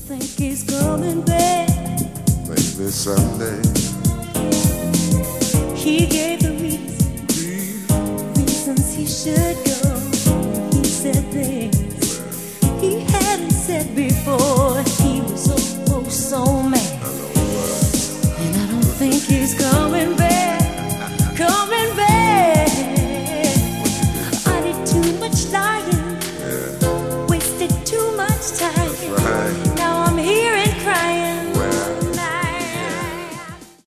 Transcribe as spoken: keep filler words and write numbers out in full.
think he's coming back. Maybe someday. He gave the reason, reasons he should go.